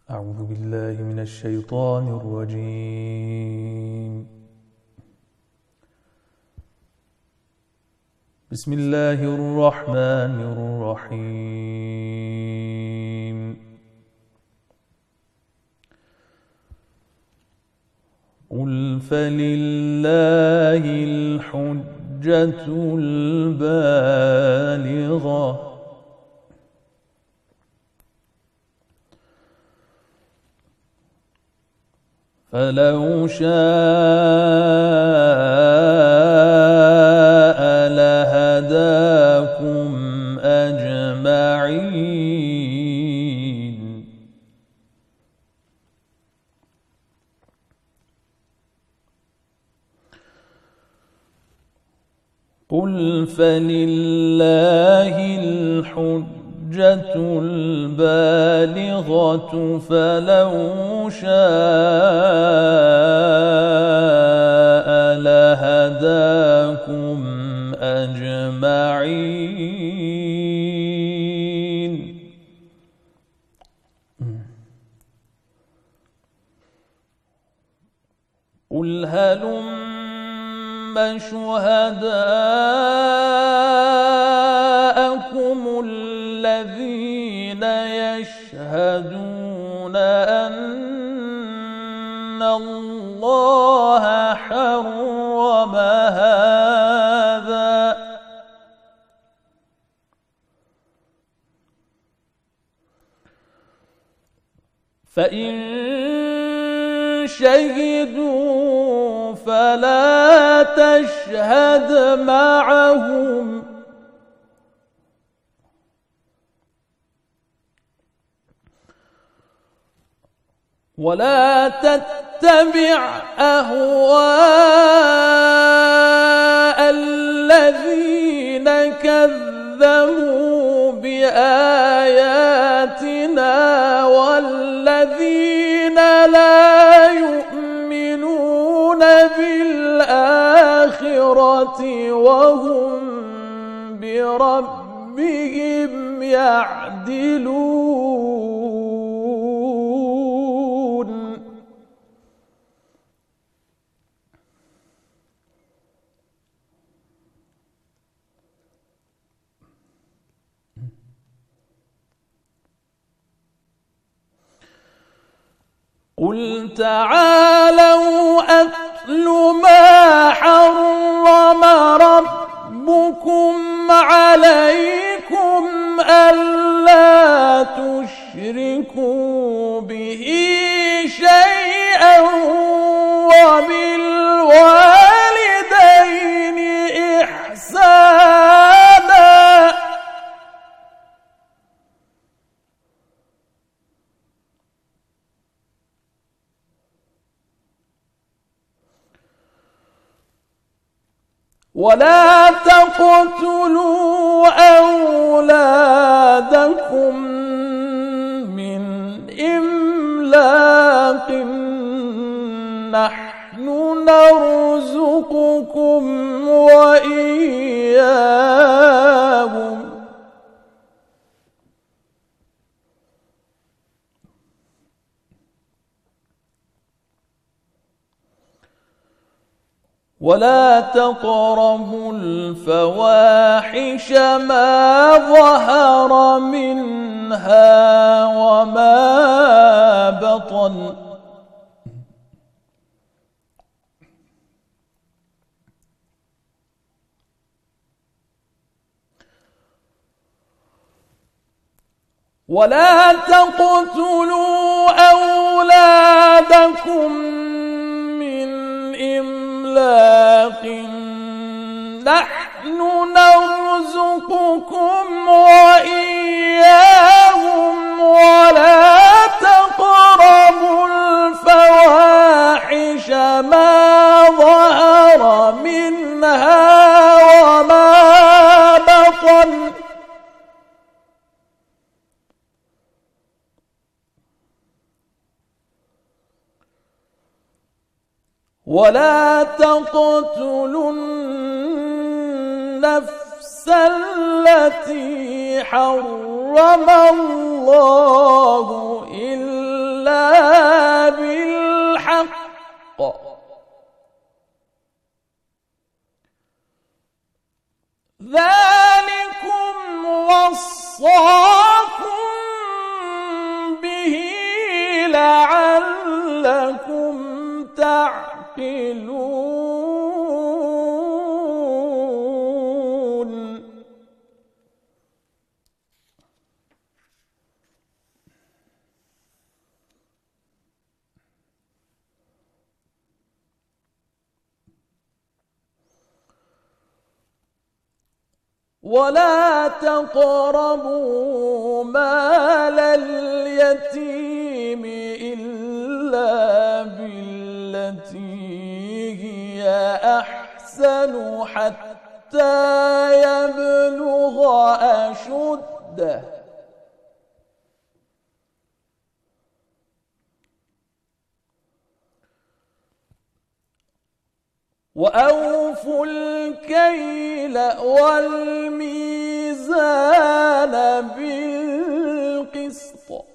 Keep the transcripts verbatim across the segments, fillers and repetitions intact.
أعوذ بالله من الشيطان الرجيم. بسم الله الرحمن الرحيم. قل فلله الحجة البالغة فلو شاء لهداكم أجمعين. قل فلله الحجة البالغة فلو شاء لهداكم أجمعين. قل هلم شهداءكم الذين يشهدون أن الله حرم هذا فإن شهدوا فلا تشهد معهم ولا تتبع أهواء الذين كذبوا بآياتنا والذين لا يؤمنون بالآخرة وهم بربهم يعدلون. قل تعالوا أتل ما حرم ربكم عليكم ألا تشركوا به شيئا وبالوالدين إحسانا ولا تقتلوا أولادكم من إملاق نحن نرزقكم وإياهم ولا تقربوا الفواحش ما ظهر منها وما بطن ولا تقتلوا أولادكم من إملاق نحن نرزقكم وإياهم ولا تقربوا الفواحش ما ظهر منها وما بطن ولا تقتلوا النفس التي حرم الله إلا لعلكم تعقلون ولا تقربوا مال اليتيم إلا بالتي هي أحسن حتى يبلغ أشده وأوفوا الكيل والميزان بالقسط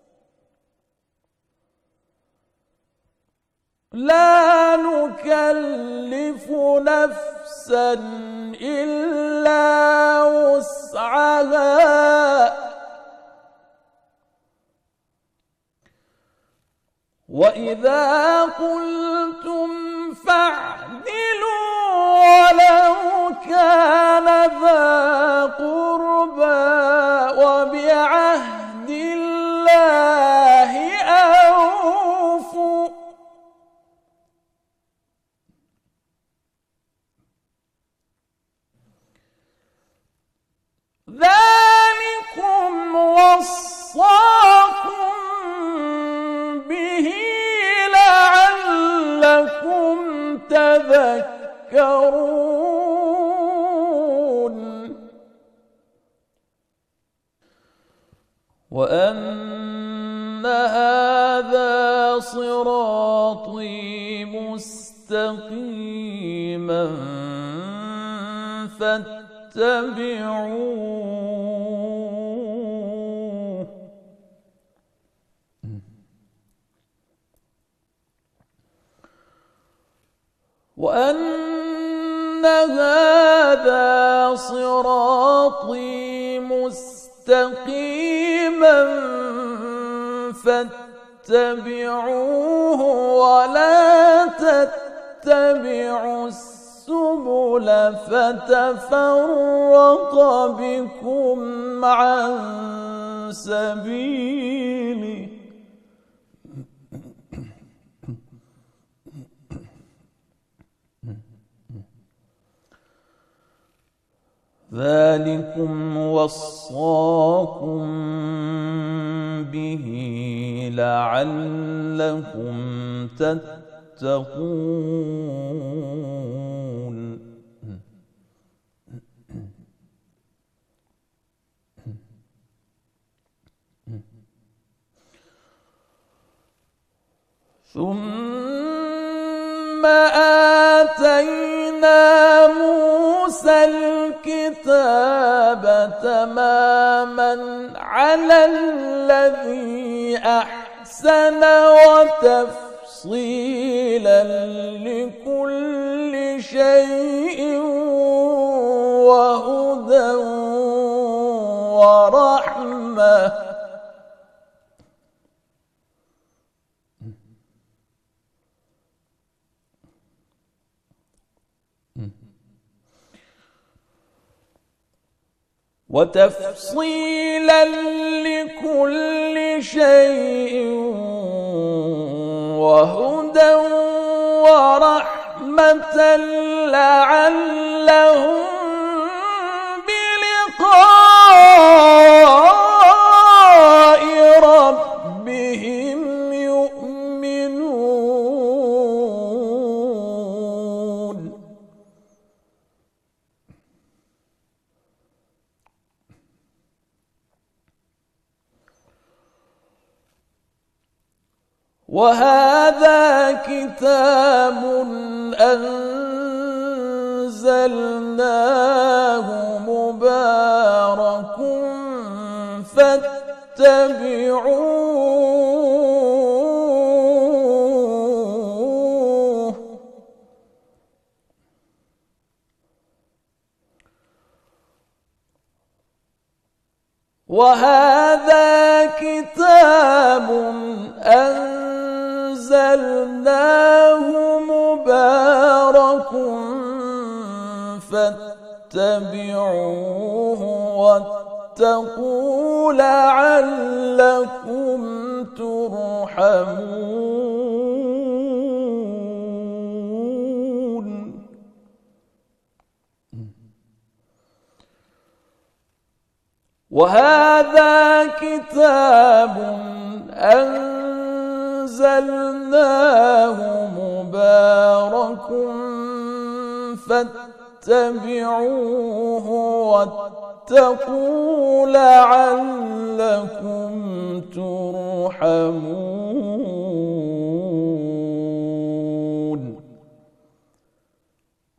لا نكلف نفسا إلا وسعها وإذا قلتم فاعدلوا ولو كان ذا قربى وبعهد الله أوفوا ذلكم وصاكم به لعلكم تذكرون وأن هذا صراطي مستقيما فاتبعوه وأن هذا صراطي مستقيما فاتبعوه ولا تتبعوا السبل فتفرق بكم عن سبيله ذلكم وصاكم به لعلكم تتقون ثم آتينا موسى الكتاب تماما على الذي أحسن وتفصيلا لكل شيء وهدى ورحمة وتفصيلا لكل شيء وهدى ورحمة لعلهم بلقاء ربهم يؤمنون وهذا كتاب أنزلناه مبارك فاتبعوه وهذا كتاب أنزلناه أنزلناه مبارك فاتبعوه واتقوا لعلكم ترحمون. وهذا كتاب أنزلناه مبارك فاتبعوه واتقوا لعلكم ترحمون.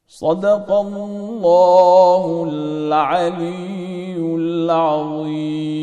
صدق الله العلي العظيم.